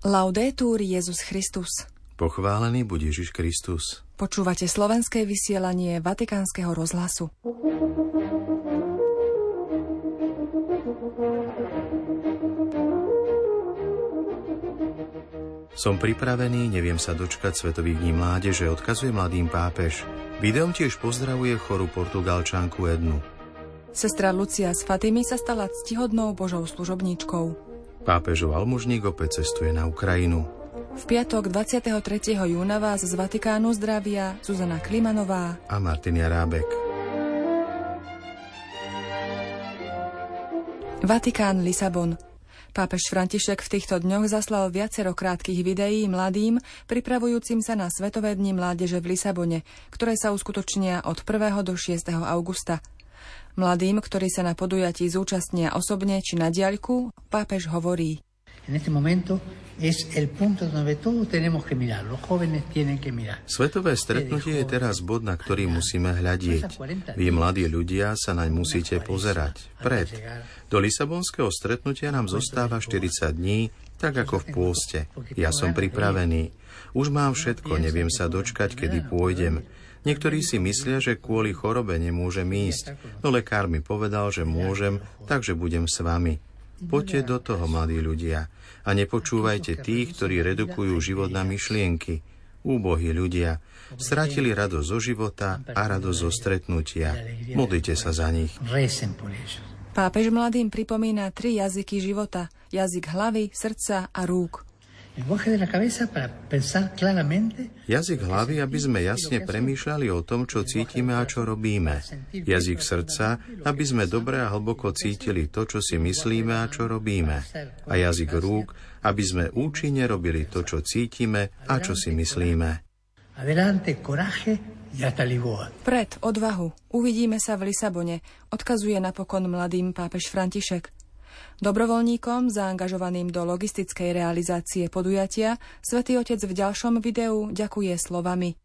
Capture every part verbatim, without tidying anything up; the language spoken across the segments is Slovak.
Laudetur Jesus Christus. Pochválený buď Ježiš Kristus. Počúvate slovenské vysielanie Vatikánskeho rozhlasu. Som pripravený, neviem sa dočkať Svetových dní mládeže, odkazuje mladým pápež. Videom tiež pozdravuje chorú Portugalčanku Ednu. Sestra Lucia z Fatimy sa stala ctihodnou Božou služobníčkou. Pápežov almužník opäť cestuje na Ukrajinu. V piatok dvadsiateho tretieho júna vás z Vatikánu zdravia Zuzana Klimanová a Martin Jarábek. Vatikán, Lisabon. Pápež František v týchto dňoch zaslal viacero krátkych videí mladým, pripravujúcim sa na Svetové dni mládeže v Lisabone, ktoré sa uskutočnia od prvého do šiesteho augusta. Mladým, ktorí sa na podujatí zúčastnia osobne či na diaľku, pápež hovorí: Svetové stretnutie je teraz bod, na ktorý musíme hľadieť. Vy, mladí ľudia, sa naň musíte pozerať. Pred. Do Lisabonského stretnutia nám zostáva štyridsať dní, tak ako v pôste. Ja som pripravený. Už mám všetko, neviem sa dočkať, kedy pôjdem. Niektorí si myslia, že kvôli chorobe nemôžem ísť, no lekár mi povedal, že môžem, takže budem s vami. Poďte do toho, mladí ľudia, a nepočúvajte tých, ktorí redukujú život na myšlienky. Úbohí ľudia stratili radosť zo života a radosť zo stretnutia. Modlite sa za nich. Pápež mladým pripomína tri jazyky života: jazyk hlavy, srdca a rúk. Jazyk hlavy, aby sme jasne premýšľali o tom, čo cítime a čo robíme. Jazyk srdca, aby sme dobre a hlboko cítili to, čo si myslíme a čo robíme. A jazyk rúk, aby sme účinne robili to, čo cítime a čo si myslíme. Pred odvahu. Uvidíme sa v Lisabone, odkazuje napokon mladým pápež František. Dobrovoľníkom zaangažovaným do logistickej realizácie podujatia Svätý Otec v ďalšom videu ďakuje slovami: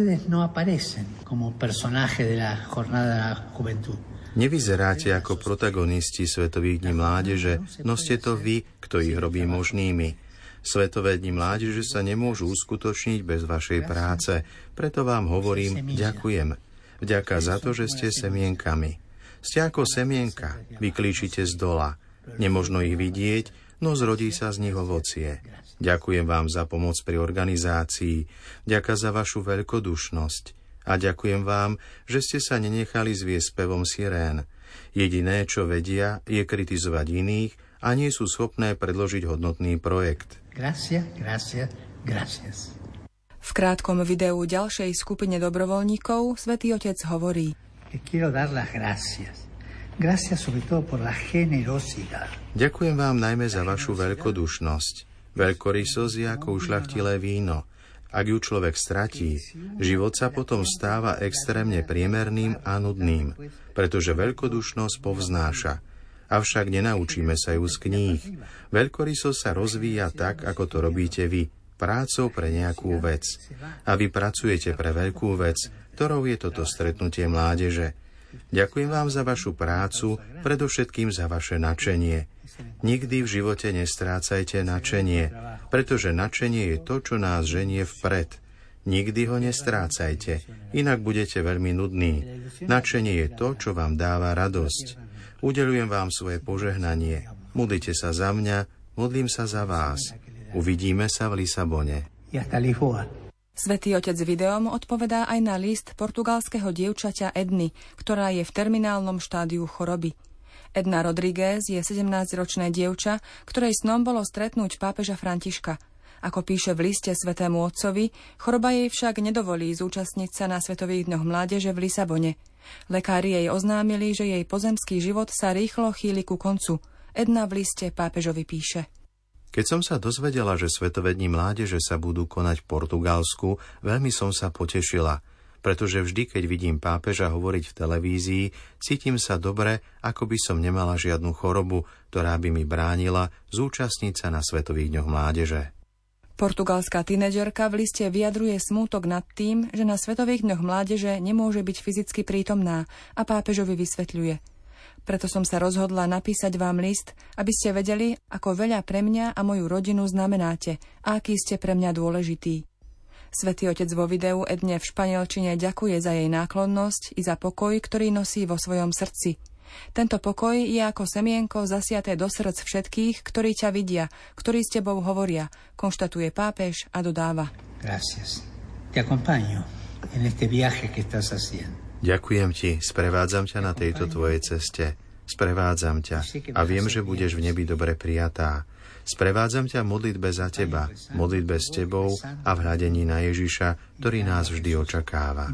Nevyzeráte ako protagonisti Svetových dní mládeže, no ste to vy, kto ich robí možnými. Svetové dni mládeže sa nemôžu uskutočniť bez vašej práce, preto vám hovorím ďakujem. Vďaka za to, že ste semienkami. Ste ako semienka, vyklíčite z dola. Nemožno ich vidieť, no zrodí sa z nich ovocie. Ďakujem vám za pomoc pri organizácii, ďakujem za vašu veľkodušnosť a ďakujem vám, že ste sa nenechali zviesť spevom sirén. Jediné, čo vedia, je kritizovať iných a nie sú schopné predložiť hodnotný projekt. Gracias, gracias, gracias. V krátkom videu ďalšej skupine dobrovoľníkov Svätý Otec hovorí: Quiero dar las gracias. Gracias sobre todo por la generosidad. Ďakujem vám najmä za vašu veľkodušnosť. Veľkorysosť je ako ušľachtilé víno. Ak ju človek stratí, život sa potom stáva extrémne priemerným a nudným, pretože veľkodušnosť povznáša. Avšak nenaučíme sa ju z kníh. Veľkorysosť sa rozvíja tak, ako to robíte vy, prácou pre nejakú vec. A vy pracujete pre veľkú vec, ktorou je toto stretnutie mládeže. Ďakujem vám za vašu prácu, predovšetkým za vaše nadšenie. Nikdy v živote nestrácajte nadšenie, pretože nadšenie je to, čo nás ženie vpred. Nikdy ho nestrácajte, inak budete veľmi nudní. Nadšenie je to, čo vám dáva radosť. Udeľujem vám svoje požehnanie. Modlite sa za mňa, modlím sa za vás. Uvidíme sa v Lisabone. Svätý Otec videom odpovedá aj na list portugalského dievčaťa Edny, ktorá je v terminálnom štádiu choroby. Edna Rodriguez je sedemnásťročné dievča, ktorej snom bolo stretnúť pápeža Františka. Ako píše v liste Svätému Otcovi, choroba jej však nedovolí zúčastniť sa na Svetových dňoch mládeže v Lisabone. Lekári jej oznámili, že jej pozemský život sa rýchlo chýli ku koncu. Edna v liste pápežovi píše: Keď som sa dozvedela, že Svetové dni mládeže sa budú konať v Portugalsku, veľmi som sa potešila, pretože vždy, keď vidím pápeža hovoriť v televízii, cítim sa dobre, ako by som nemala žiadnu chorobu, ktorá by mi bránila zúčastniť sa na Svetových dňoch mládeže. Portugalská tínedžerka v liste vyjadruje smútok nad tým, že na Svetových dňoch mládeže nemôže byť fyzicky prítomná a pápežovi vysvetľuje: Preto som sa rozhodla napísať vám list, aby ste vedeli, ako veľa pre mňa a moju rodinu znamenáte a aký ste pre mňa dôležitý. Svätý Otec vo videu Edne v španielčine ďakuje za jej náklonnosť i za pokoj, ktorý nosí vo svojom srdci. Tento pokoj je ako semienko zasiaté do srdc všetkých, ktorí ťa vidia, ktorí s tebou hovoria, konštatuje pápež a dodáva. Gracias. Te acompaño en este viaje que estás haciendo. Ďakujem ti, sprevádzam ťa na tejto tvojej ceste. Sprevádzam ťa a viem, že budeš v nebi dobre prijatá. Sprevádzam ťa v modlitbe za teba, modlitbe s tebou a v hľadení na Ježiša, ktorý nás vždy očakáva.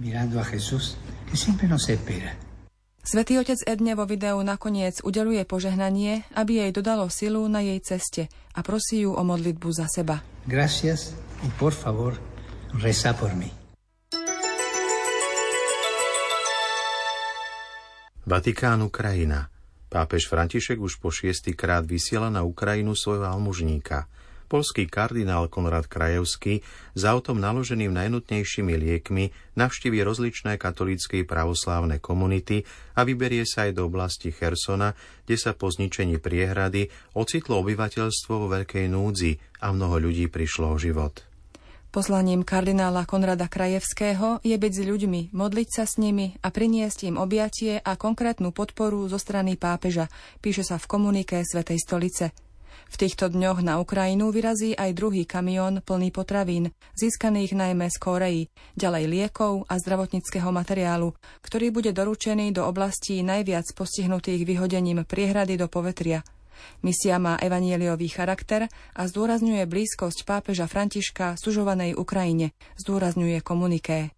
Svätý Otec Edne vo videu nakoniec udeľuje požehnanie, aby jej dodalo silu na jej ceste a prosí ju o modlitbu za seba. Gracias y por favor, reza por mí. Vatikán, Ukrajina. Pápež František už po šiestýkrát vysiela na Ukrajinu svojho almužníka. Poľský kardinál Konrad Krajewski s autom naloženým najnutnejšími liekmi navštíví rozličné katolícke pravoslávne komunity a vyberie sa aj do oblasti Chersona, kde sa po zničení priehrady ocitlo obyvateľstvo vo veľkej núdzi a mnoho ľudí prišlo o život. Poslaním kardinála Konrada Krajewského je byť s ľuďmi, modliť sa s nimi a priniesť im objatie a konkrétnu podporu zo strany pápeža, píše sa v komunike Svätej stolice. V týchto dňoch na Ukrajinu vyrazí aj druhý kamión plný potravín, získaných najmä z Kórei, ďalej liekov a zdravotníckeho materiálu, ktorý bude doručený do oblastí najviac postihnutých vyhodením priehrady do povetria. Misia má evanjeliový charakter a zdôrazňuje blízkosť pápeža Františka sužovanej Ukrajine, zdôrazňuje komuniké.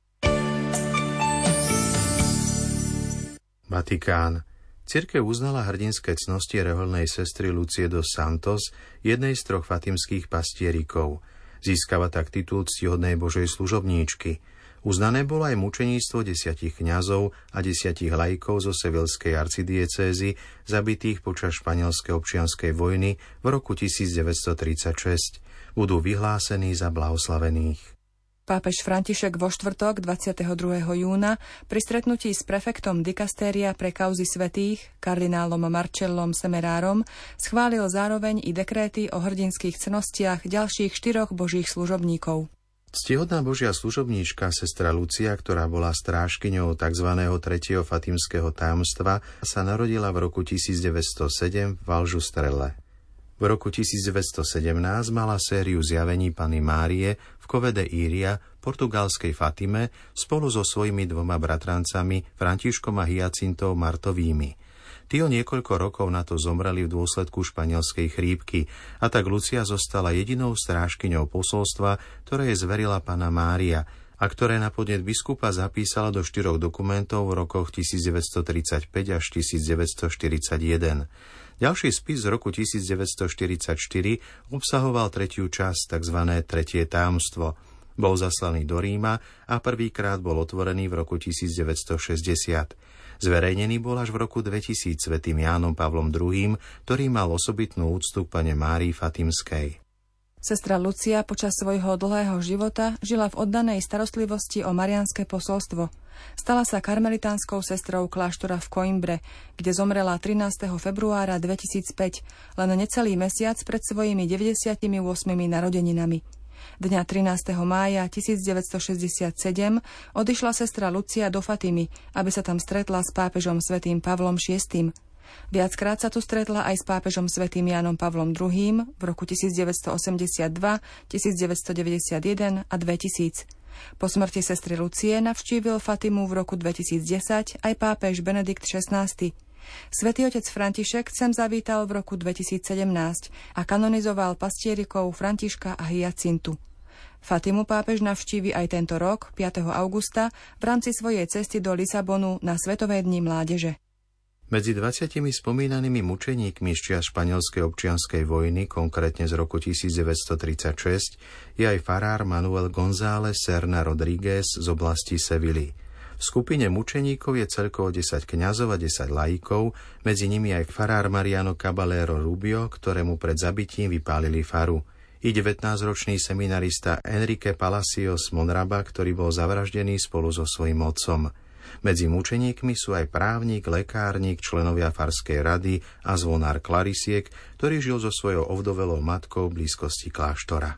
Vatikán. Cirkev uznala hrdinské cnosti rehoľnej sestry Lucie dos Santos, jednej z troch fatimských pastierikov. Získava tak titul ctihodnej Božej služobníčky. Uznané bolo aj mučeníctvo desiatich kňazov a desiatich laikov zo sevilskej arcidiecézy, zabitých počas španielskej občianskej vojny v roku tisícdeväťstotridsaťšesť. Budú vyhlásení za blahoslavených. Pápež František vo štvrtok dvadsiateho druhého júna pri stretnutí s prefektom dikastéria pre kauzy svätých, kardinálom Marcellom Semerárom, schválil zároveň i dekréty o hrdinských cnostiach ďalších štyroch božích služobníkov. Ctihodná Božia služobníčka sestra Lucia, ktorá bola strážkyňou tzv. tretieho fatimského tajomstva, sa narodila v roku tisícdeväťstosedem v Aljustrele. V roku tisícdeväťstosedemnásť mala sériu zjavení Panny Márie v Cove de Iria, portugalskej Fatime, spolu so svojimi dvoma bratrancami Františkom a Hyacintou Martovými. Tí o niekoľko rokov na to zomreli v dôsledku španielskej chrípky a tak Lucia zostala jedinou strážkyňou posolstva, ktoré jej zverila Panna Mária a ktoré na podnet biskupa zapísala do štyroch dokumentov v rokoch tisícdeväťstotridsaťpäť až tisícdeväťstoštyridsaťjeden. Ďalší spis z roku tisícdeväťstoštyridsaťštyri obsahoval tretiu časť, tzv. Tretie tajomstvo. Bol zaslaný do Ríma a prvýkrát bol otvorený v roku tisícdeväťstošesťdesiat. Zverejnený bol až v roku dvetisíc svätým Jánom Pavlom druhým, ktorý mal osobitnú úctu k Panne Márii Fatimskej. Sestra Lucia počas svojho dlhého života žila v oddanej starostlivosti o mariánske posolstvo. Stala sa karmelitánskou sestrou kláštora v Coimbre, kde zomrela trinásteho februára dvetisícpäť, len necelý mesiac pred svojimi deväťdesiatimi ôsmimi narodeninami. Dňa trinásteho mája tisícdeväťstošesťdesiatsedem odišla sestra Lucia do Fatimy, aby sa tam stretla s pápežom svätým Pavlom šiestym. Viackrát sa tu stretla aj s pápežom svätým Jánom Pavlom druhým v roku tisícdeväťstoosemdesiatdva, tisícdeväťstodeväťdesiatjeden a dvetisíc. Po smrti sestry Lucie navštívil Fatimu v roku dvetisícdesať aj pápež Benedikt šestnásty. Svätý otec František sem zavítal v roku dvetisícsedemnásť a kanonizoval pastierikov Františka a Hyacintu. Fatimu pápež navštívi aj tento rok, piateho augusta, v rámci svojej cesty do Lisabonu na Svetové dni mládeže. Medzi dvadsiatimi spomínanými mučeníkmi z čias španielskej občianskej vojny, konkrétne z roku tisícdeväťstotridsaťšesť, je aj farár Manuel González Serna Rodríguez z oblasti Sevily. V skupine mučeníkov je celkovo desať kňazov a desať laikov, medzi nimi aj farár Mariano Caballero Rubio, ktorému pred zabitím vypálili faru. I devätnásťročný seminarista Enrique Palacios Monraba, ktorý bol zavraždený spolu so svojím otcom. Medzi mučeníkmi sú aj právnik, lekárnik, členovia farskej rady a zvonár klarisiek, ktorý žil so svojou ovdovelou matkou v blízkosti kláštora.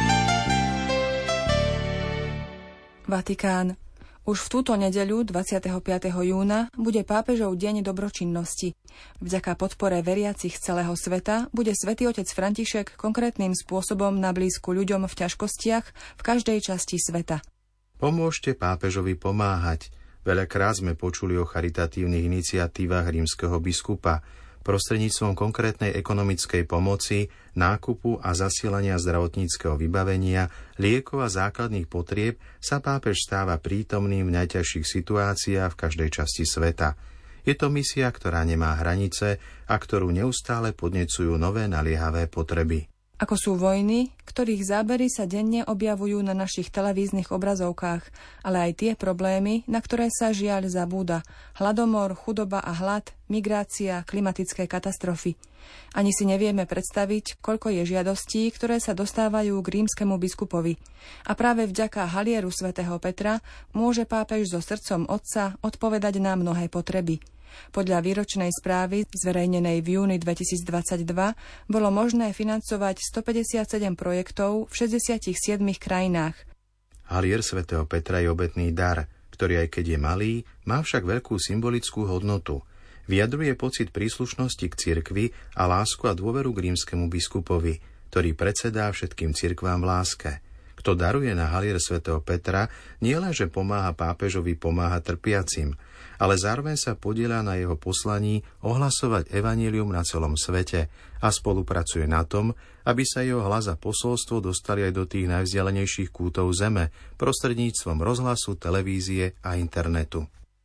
Vatikán. Už v túto nedeľu, dvadsiateho piateho júna, bude pápežov deň dobročinnosti. Vďaka podpore veriacich celého sveta bude Svätý otec František konkrétnym spôsobom na blízku ľuďom v ťažkostiach v každej časti sveta. Pomôžte pápežovi pomáhať. Veľakrát sme počuli o charitatívnych iniciatívach rímskeho biskupa. Prostredníctvom konkrétnej ekonomickej pomoci, nákupu a zasielania zdravotníckeho vybavenia, liekov a základných potrieb sa pápež stáva prítomným v najťažších situáciách v každej časti sveta. Je to misia, ktorá nemá hranice a ktorú neustále podnecujú nové naliehavé potreby. Ako sú vojny, ktorých zábery sa denne objavujú na našich televíznych obrazovkách, ale aj tie problémy, na ktoré sa žiaľ zabúda. Hladomor, chudoba a hlad, migrácia, klimatické katastrofy. Ani si nevieme predstaviť, koľko je žiadostí, ktoré sa dostávajú k rímskemu biskupovi. A práve vďaka halieru svätého Petra môže pápež so srdcom Otca odpovedať na mnohé potreby. Podľa výročnej správy, zverejnenej v júni dvetisícdvadsaťdva, bolo možné financovať stopäťdesiatsedem projektov v šesťdesiatich siedmich krajinách. Halier svätého Petra je obetný dar, ktorý aj keď je malý, má však veľkú symbolickú hodnotu. Vyjadruje pocit príslušnosti k cirkvi a lásku a dôveru k rímskemu biskupovi, ktorý predsedá všetkým cirkvám v láske. Kto daruje na halier svätého Petra, nielenže pomáha pápežovi pomáhať trpiacim, ale zároveň sa podieľa na jeho poslaní ohlasovať evanjelium na celom svete a spolupracuje na tom, aby sa jeho hlas a posolstvo dostali aj do tých najvzdialenejších kútov zeme prostredníctvom rozhlasu, televízie a internetu.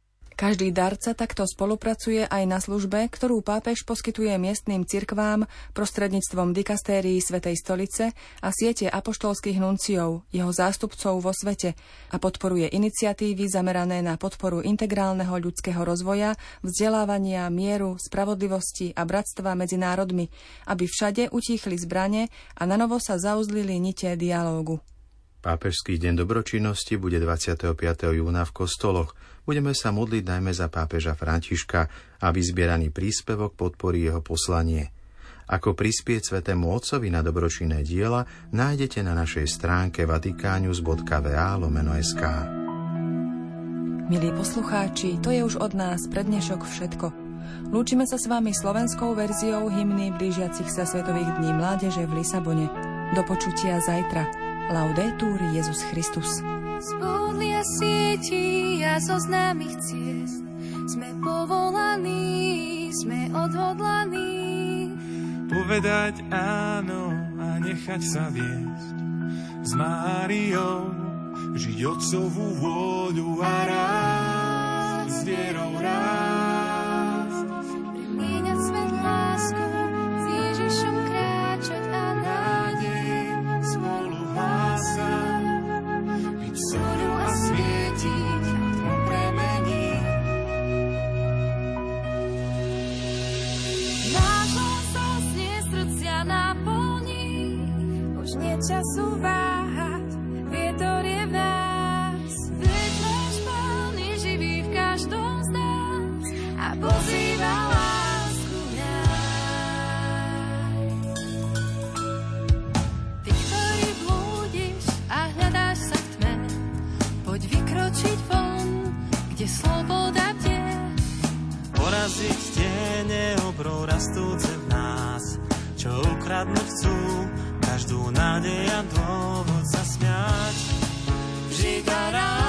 Každý darca takto spolupracuje aj na službe, ktorú pápež poskytuje miestnym cirkvám prostredníctvom dikastérií Svätej stolice a siete apoštolských nunciov, jeho zástupcov vo svete, a podporuje iniciatívy zamerané na podporu integrálneho ľudského rozvoja, vzdelávania, mieru, spravodlivosti a bratstva medzi národmi, aby všade utíchli zbrane a nanovo sa zauzlili nite dialógu. Pápežský deň dobročinnosti bude dvadsiateho piateho júna v kostoloch. Budeme sa modliť najmä za pápeža Františka, aby zbieraný príspevok podporí jeho poslanie. Ako prispieť Svätému Otcovi na dobročinné diela nájdete na našej stránke vatikanius bodka va lomeno es ká. Milí poslucháči, to je už od nás pre dnešok všetko. Lúčime sa s vami slovenskou verziou hymny blížiacich sa Svetových dní mládeže v Lisabone. Do počutia zajtra. Laudetur Jesus Christus. Z podlia sietí a zo známych ciest sme povolaní, sme odhodlaní povedať áno a nechať sa viesť s Máriou, žiť Otcovú vôľu a rásť s vierou rásť, primieňať svet láskou, s Ježišom kráčať a nádej spolu hlásať, byť soľou a svietiť a tmu premeniť. Náš hlas sa znie, srdcia naplní, už nie času váhať, vietor je v nás. Veď náš Pán je živý v každom z nás a pozýva lásku nájsť. Ty, ktorý blúdiš a hľadáš sa v tme, poď vykročiť von, kde sloboda bdie. poraziť tiene obrov rastúce v nás, čo ukradnúť chcú každú nádej a dôvod sa smiať. Vždy tá